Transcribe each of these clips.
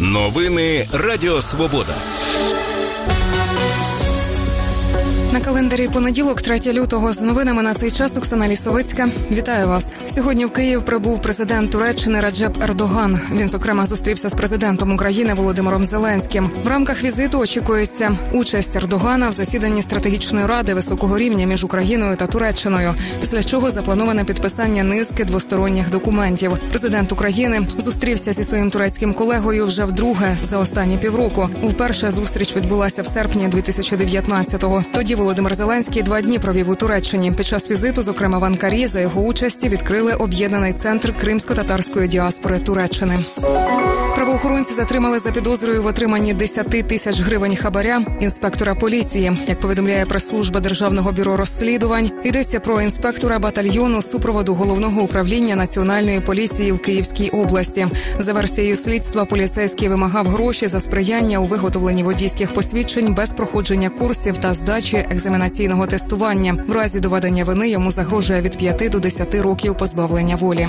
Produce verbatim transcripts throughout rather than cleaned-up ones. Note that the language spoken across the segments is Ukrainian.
Новини Радіо Свобода. На календарі понеділок, третього лютого. З новинами на цей час Оксана Лісовицька. Вітаю вас. Сьогодні в Київ прибув президент Туреччини Реджеп Ердоган. Він, зокрема, зустрівся з президентом України Володимиром Зеленським. В рамках візиту очікується участь Ердогана в засіданні стратегічної ради високого рівня між Україною та Туреччиною, після чого заплановане підписання низки двосторонніх документів. Президент України зустрівся зі своїм турецьким колегою вже вдруге за останні півроку. Вперше зустріч відбулася в серпні дві тисячі дев'ятнадцятого. Тоді Володимир Зеленський два дні провів у Туреччині. Під час візиту, зокрема в Анкарі, за його участі відкрили об'єднаний центр кримсько-татарської діаспори Туреччини. Правоохоронці затримали за підозрою в отриманні десять тисяч гривень хабаря інспектора поліції. Як повідомляє прес-служба Державного бюро розслідувань, йдеться про інспектора батальйону супроводу Головного управління Національної поліції в Київській області. За версією слідства, поліцейський вимагав гроші за сприяння у виготовленні водійських посвідчень без проходження курсів та здачі екзаменаційного тестування. В разі доведення вини йому загрожує від п'яти до десяти років позбавлення волі.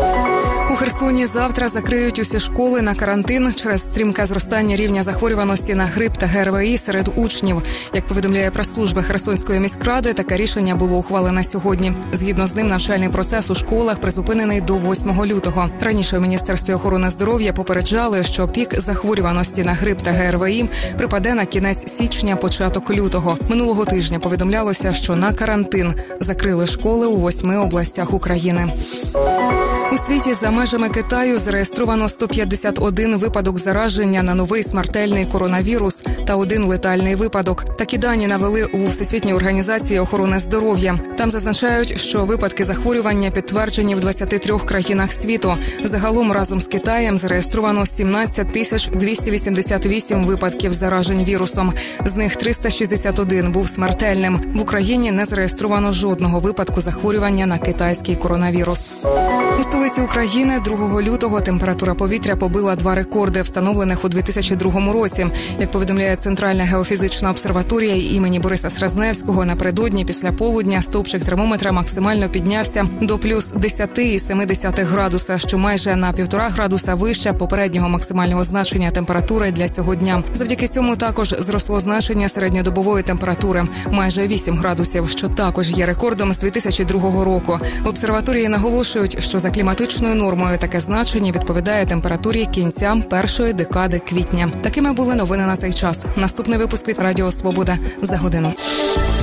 У Херсоні завтра закриють усі школи на карантин через стрімке зростання рівня захворюваності на грип та ГРВІ серед учнів. Як повідомляє прес-служба Херсонської міськради, таке рішення було ухвалене сьогодні. Згідно з ним, навчальний процес у школах призупинений до восьмого лютого. Раніше у Міністерстві охорони здоров'я попереджали, що пік захворюваності на грип та ГРВІ припаде на кінець січня, початок лютого. Минулого тижня повідомлялося, що на карантин закрили школи у восьми областях України. У світі за межами Китаю зареєстровано сто п'ятдесят один випадок зараження на новий смертельний коронавірус та один летальний випадок. Такі дані навели у Всесвітній організації охорони здоров'я. Там зазначають, що випадки захворювання підтверджені в двадцяти трьох країнах світу. Загалом разом з Китаєм зареєстровано сімнадцять тисяч двісті вісімдесят вісім випадків заражень вірусом. З них триста шістдесят один був смертельним. В Україні не зареєстровано жодного випадку захворювання на китайський коронавірус. У столиці України другого лютого температура повітря побила два рекорди, встановлених у дві тисячі другому році. Як повідомляє Центральна геофізична обсерваторія імені Бориса Сразневського, напередодні після полудня стовпчик термометра максимально піднявся до плюс десять цілих сім десятих градуса, що майже на півтора градуса вище попереднього максимального значення температури для цього дня. Завдяки цьому також зросло значення середньодобової температури – майже вісім градусів, що також є рекордом з дві тисячі другого року. В обсерваторії наголошують, що за кліматичною нормою таке значення відповідає температурі кінця першої декади квітня. Такими були новини на цей час. Наступний випуск від Радіо Свобода за годину.